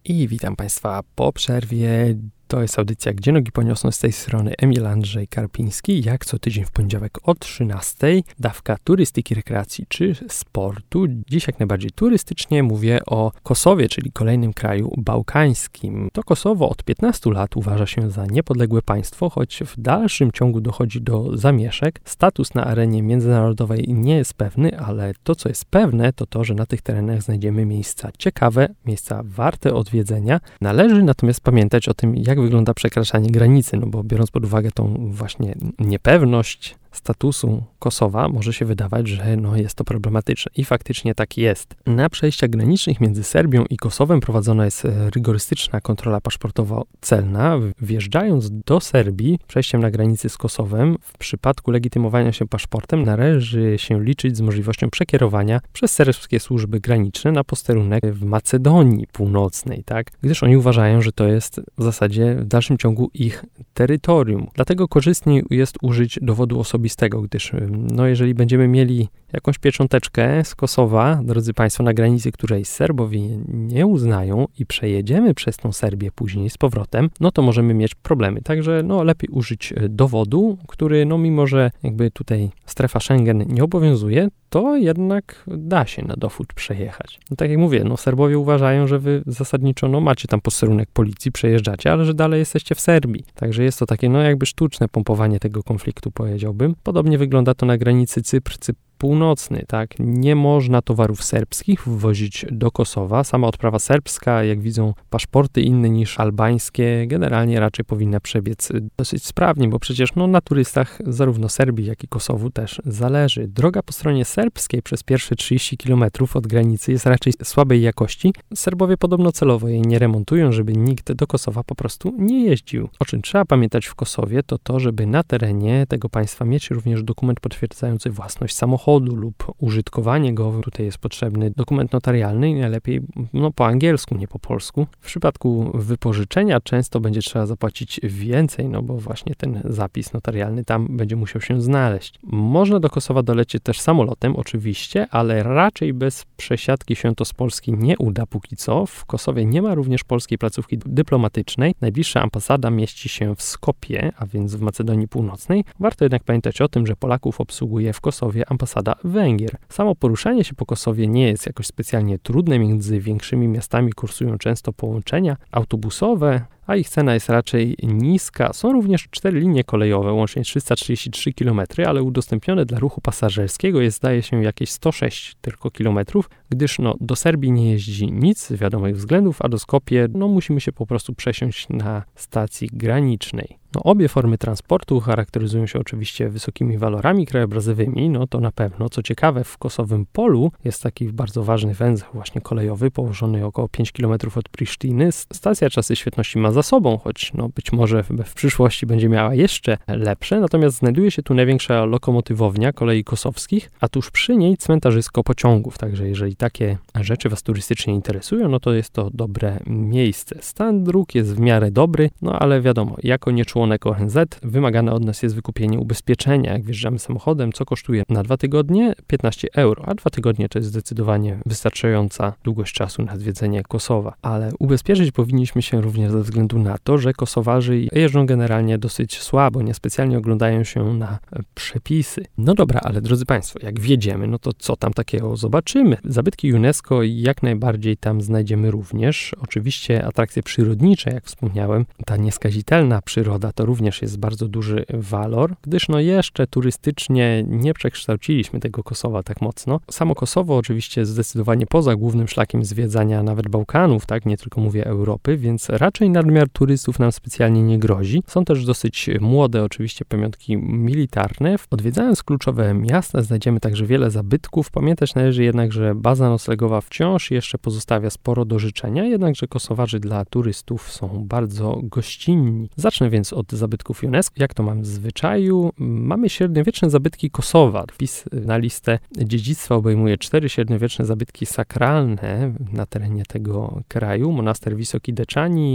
I witam Państwa po przerwie. To jest audycja Gdzie nogi poniosą, z tej strony Emil Andrzej Karpiński. Jak co tydzień w poniedziałek o 13:00 dawka turystyki, rekreacji czy sportu. Dziś jak najbardziej turystycznie mówię o Kosowie, czyli kolejnym kraju bałkańskim. To Kosowo od 15 lat uważa się za niepodległe państwo, choć w dalszym ciągu dochodzi do zamieszek. Status na arenie międzynarodowej nie jest pewny, ale to co jest pewne to to, że na tych terenach znajdziemy miejsca ciekawe, miejsca warte odwiedzenia. Należy natomiast pamiętać o tym, jak wygląda przekraczanie granicy, no bo biorąc pod uwagę tą właśnie niepewność statusu Kosowa, może się wydawać, że jest to problematyczne. I faktycznie tak jest. Na przejściach granicznych między Serbią i Kosowem prowadzona jest rygorystyczna kontrola paszportowo-celna. Wjeżdżając do Serbii, przejściem na granicy z Kosowem, w przypadku legitymowania się paszportem należy się liczyć z możliwością przekierowania przez serbskie służby graniczne na posterunek w Macedonii Północnej, tak? Gdyż oni uważają, że to jest w zasadzie w dalszym ciągu ich terytorium. Dlatego korzystniej jest użyć dowodu osobistego, gdyż jeżeli będziemy mieli jakąś piecząteczkę z Kosowa, drodzy Państwo, na granicy, której Serbowie nie uznają i przejedziemy przez tą Serbię później z powrotem, to możemy mieć problemy. Także lepiej użyć dowodu, który mimo, że jakby tutaj strefa Schengen nie obowiązuje, to jednak da się na dowód przejechać. Tak jak mówię, Serbowie uważają, że wy zasadniczo macie tam posterunek policji, przejeżdżacie, ale że dalej jesteście w Serbii. Także jest to takie jakby sztuczne pompowanie tego konfliktu, powiedziałbym. Podobnie wygląda to na granicy Cypr Północny, tak? Nie można towarów serbskich wwozić do Kosowa. Sama odprawa serbska, jak widzą paszporty inne niż albańskie, generalnie raczej powinna przebiec dosyć sprawnie, bo przecież na turystach zarówno Serbii, jak i Kosowu też zależy. Droga po stronie serbskiej przez pierwsze 30 km od granicy jest raczej słabej jakości. Serbowie podobno celowo jej nie remontują, żeby nikt do Kosowa po prostu nie jeździł. O czym trzeba pamiętać w Kosowie, to żeby na terenie tego państwa mieć również dokument potwierdzający własność samochodu lub użytkowanie go. Tutaj jest potrzebny dokument notarialny i najlepiej po angielsku, nie po polsku. W przypadku wypożyczenia często będzie trzeba zapłacić więcej, bo właśnie ten zapis notarialny tam będzie musiał się znaleźć. Można do Kosowa dolecieć też samolotem oczywiście, ale raczej bez przesiadki się to z Polski nie uda póki co. W Kosowie nie ma również polskiej placówki dyplomatycznej. Najbliższa ambasada mieści się w Skopje, a więc w Macedonii Północnej. Warto jednak pamiętać o tym, że Polaków obsługuje w Kosowie ambasada Węgier. Samo poruszanie się po Kosowie nie jest jakoś specjalnie trudne. Między większymi miastami kursują często połączenia autobusowe, a ich cena jest raczej niska. Są również 4 linie kolejowe, łącznie 333 km, ale udostępnione dla ruchu pasażerskiego jest, zdaje się, jakieś 106 tylko kilometrów, gdyż do Serbii nie jeździ nic z wiadomych względów, a do Skopje musimy się po prostu przesiąść na stacji granicznej. Obie formy transportu charakteryzują się oczywiście wysokimi walorami krajobrazowymi, to na pewno. Co ciekawe, w Kosowym Polu jest taki bardzo ważny węzeł właśnie kolejowy, położony około 5 km od Prisztiny. Stacja czasy świetności ma za sobą, choć być może w przyszłości będzie miała jeszcze lepsze, natomiast znajduje się tu największa lokomotywownia kolei kosowskich, a tuż przy niej cmentarzysko pociągów, także jeżeli takie rzeczy Was turystycznie interesują, to jest to dobre miejsce. Stan dróg jest w miarę dobry, ale wiadomo, jako nieczłonek ONZ wymagane od nas jest wykupienie ubezpieczenia, jak wjeżdżamy samochodem, co kosztuje na 2 tygodnie 15 €, a 2 tygodnie to jest zdecydowanie wystarczająca długość czasu na zwiedzenie Kosowa. Ale ubezpieczyć powinniśmy się również ze względu na to, że Kosowarzy jeżdżą generalnie dosyć słabo, niespecjalnie oglądają się na przepisy. Dobra, ale drodzy Państwo, jak wjedziemy, to co tam takiego zobaczymy? Zabytki UNESCO jak najbardziej tam znajdziemy również. Oczywiście atrakcje przyrodnicze, jak wspomniałem, ta nieskazitelna przyroda to również jest bardzo duży walor, gdyż jeszcze turystycznie nie przekształciliśmy tego Kosowa tak mocno. Samo Kosowo oczywiście zdecydowanie poza głównym szlakiem zwiedzania nawet Bałkanów, tak, nie tylko mówię Europy, więc raczej nadmiar turystów nam specjalnie nie grozi. Są też dosyć młode oczywiście pamiątki militarne. Odwiedzając kluczowe miasta znajdziemy także wiele zabytków. Pamiętać należy jednak, że baza noclegowa wciąż jeszcze pozostawia sporo do życzenia, jednakże Kosowarzy dla turystów są bardzo gościnni. Zacznę więc od zabytków UNESCO. Jak to mamy w zwyczaju? Mamy średniowieczne zabytki Kosowa. Wpis na listę dziedzictwa obejmuje 4 średniowieczne zabytki sakralne na terenie tego kraju. Monaster Wysoki Deczani, monaster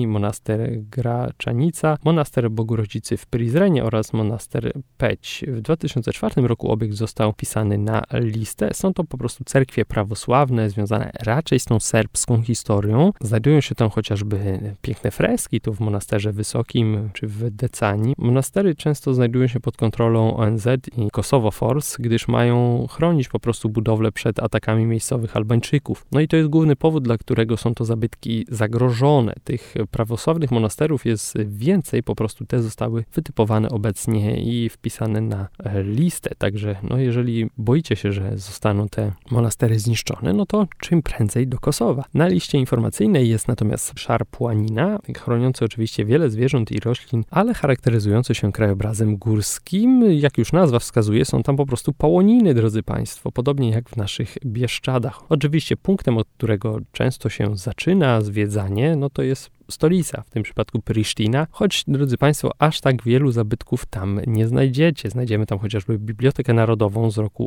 monaster Graczanica, monaster Bogu Rodzicy w Prizrenie oraz monaster Peć. W 2004 roku obiekt został wpisany na listę. Są to po prostu cerkwie prawosławne, związane raczej z tą serbską historią. Znajdują się tam chociażby piękne freski, tu w Monasterze Wysokim czy w Decanii. Monastery często znajdują się pod kontrolą ONZ i Kosovo Force, gdyż mają chronić po prostu budowlę przed atakami miejscowych Albańczyków. No i to jest główny powód, dla którego są to zabytki zagrożone. Tych prawosławnych monasterów jest więcej, po prostu te zostały wytypowane obecnie i wpisane na listę. Także jeżeli boicie się, że zostaną te monastery zniszczone, no to czym prędzej do Kosowa. Na liście informacyjnej jest natomiast Szarpłanina, chroniący oczywiście wiele zwierząt i roślin, ale charakteryzujący się krajobrazem górskim. Jak już nazwa wskazuje, są tam po prostu pałoniny, drodzy Państwo, podobnie jak w naszych Bieszczadach. Oczywiście punktem, od którego często się zaczyna zwiedzanie, no to jest stolica, w tym przypadku Prisztina, choć, drodzy Państwo, aż tak wielu zabytków tam nie znajdziecie. Znajdziemy tam chociażby Bibliotekę Narodową z roku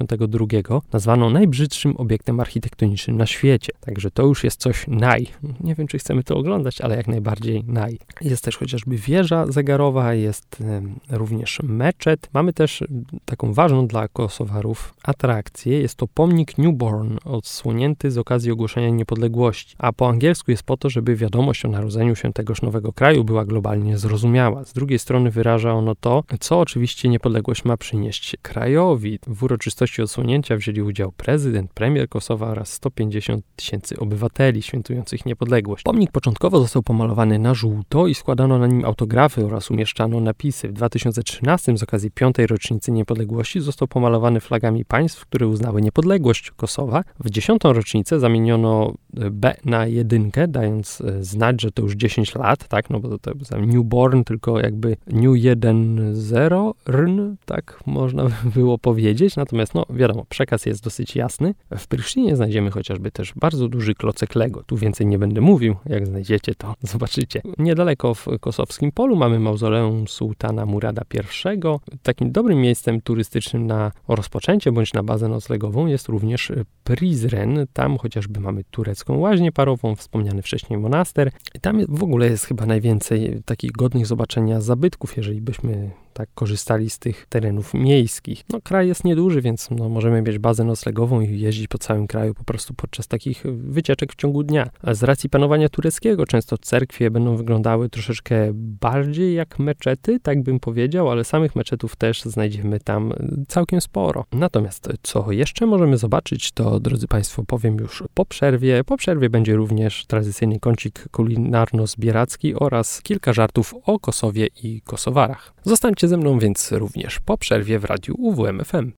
82, nazwaną najbrzydszym obiektem architektonicznym na świecie. Także to już jest coś nie wiem, czy chcemy to oglądać, ale jak najbardziej Jest też chociażby wieża zegarowa, jest również meczet. Mamy też taką ważną dla Kosowarów atrakcję. Jest to pomnik Newborn, odsłonięty z okazji ogłoszenia niepodległości, a po angielsku jest po to, żeby wiadomość o narodzeniu się tegoż nowego kraju była globalnie zrozumiała. Z drugiej strony wyraża ono to, co oczywiście niepodległość ma przynieść krajowi. W uroczystości odsłonięcia wzięli udział prezydent, premier Kosowa oraz 150 000 obywateli świętujących niepodległość. Pomnik początkowo został pomalowany na żółto i składano na nim autografy oraz umieszczano napisy. W 2013 z okazji 5. rocznicy niepodległości został pomalowany flagami państw, które uznały niepodległość Kosowa. W 10. rocznicę zamieniono B na 1, dając znać, że to już 10 lat, tak, no bo to jest newborn, tylko jakby new 1.0, tak można by było powiedzieć, natomiast wiadomo, przekaz jest dosyć jasny. W Prisztinie znajdziemy chociażby też bardzo duży klocek Lego, tu więcej nie będę mówił, jak znajdziecie, to zobaczycie. Niedaleko w kosowskim polu mamy mauzoleum sułtana Murada I. Takim dobrym miejscem turystycznym na rozpoczęcie bądź na bazę noclegową jest również Prizren, tam chociażby mamy turecką łaźnię parową, wspomniany wcześniej monaster. I tam w ogóle jest chyba najwięcej takich godnych zobaczenia zabytków, jeżeli byśmy tak korzystali z tych terenów miejskich. Kraj jest nieduży, więc możemy mieć bazę noclegową i jeździć po całym kraju po prostu podczas takich wycieczek w ciągu dnia. A z racji panowania tureckiego często cerkwie będą wyglądały troszeczkę bardziej jak meczety, tak bym powiedział, ale samych meczetów też znajdziemy tam całkiem sporo. Natomiast co jeszcze możemy zobaczyć, to, drodzy Państwo, powiem już po przerwie. Po przerwie będzie również tradycyjny kącik kulinarno-zbieracki oraz kilka żartów o Kosowie i Kosowarach. Zostańcie ze mną więc również po przerwie w radiu UWM FM.